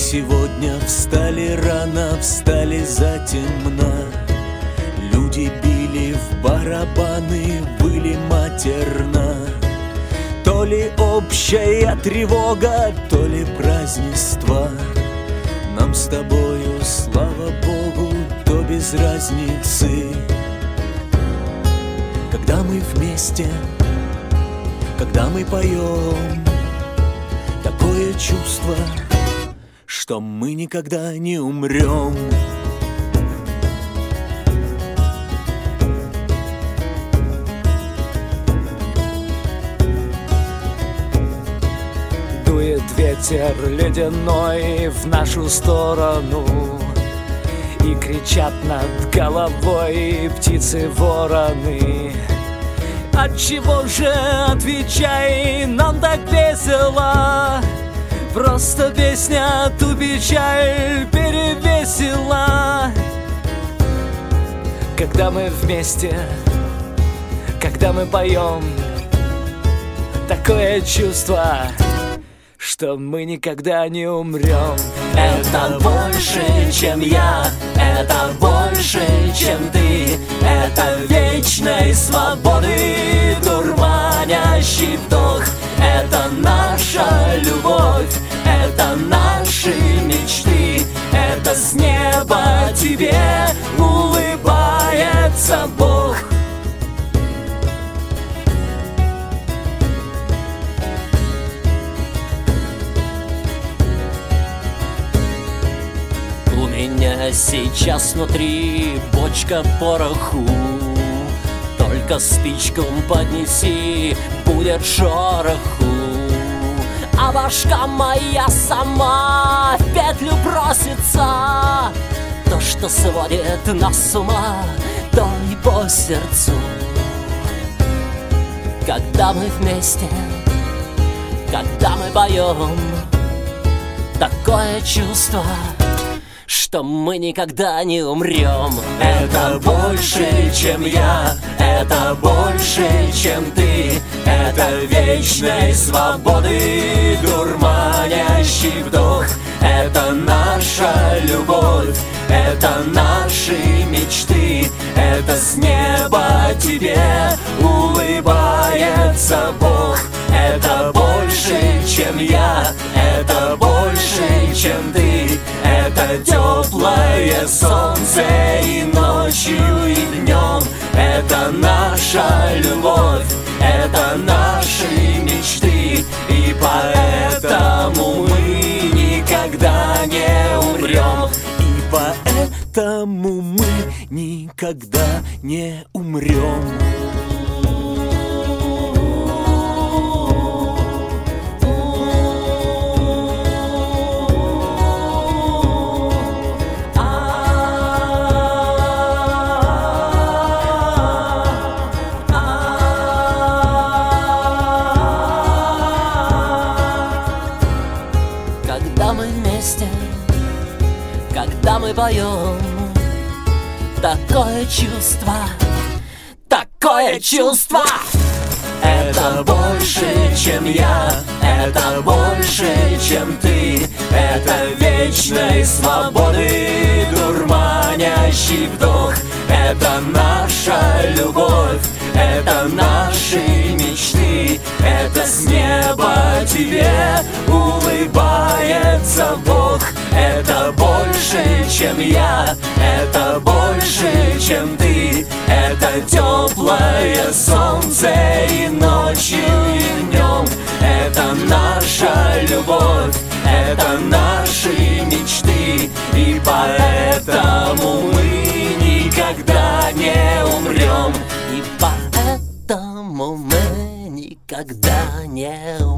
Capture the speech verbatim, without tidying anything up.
сегодня встали рано, встали затемно. Люди били в барабаны, выли матерно. То ли общая тревога, то ли празднество. Нам с тобою, слава Богу, то без разницы. Когда мы вместе, когда мы поем, такое чувство, что мы никогда не умрем. Дует ветер ледяной в нашу сторону, и кричат над головой птицы-вороны. Отчего же, отвечай, нам так весело? Просто песня ту печаль перевесила. Когда мы вместе, когда мы поем, такое чувство, что мы никогда не умрем. Это больше, чем я, это больше, чем ты. Это вечной свободы дурманящий вдох. Это наша любовь, это наши мечты. Это с неба тебе улыбается Бог. У меня сейчас внутри бочка пороху. Только спичку поднеси, будет шороху. А башка моя сама в петлю просится. То, что сводит нас с ума, то и по сердцу. Когда мы вместе, когда мы поем, такое чувство, что мы никогда не умрем. Это больше, чем я, это больше, чем ты. Это вечной свободы дурманящий вдох. Это наша любовь, это наши мечты. Это с неба тебе улыбается Бог. Это больше, чем я, это больше, чем ты. Это теплое солнце и ночью, и днем. Это наша любовь, это наши мечты. И поэтому мы никогда не умрем. И поэтому мы никогда не умрем. Когда мы вместе, когда мы поем, такое чувство, такое чувство. Это больше, чем я, это больше, чем ты. Это вечной свободы дурманящий вдох. Это наша любовь, это наши мечты. Это с неба тебе улыбается Бог. Это больше, чем я, это больше, чем ты. Это теплое солнце и ночью, и днем. Это наша любовь, это наши мечты. И поэтому мы никогда не умрем. И поэтому мы никогда не умрем.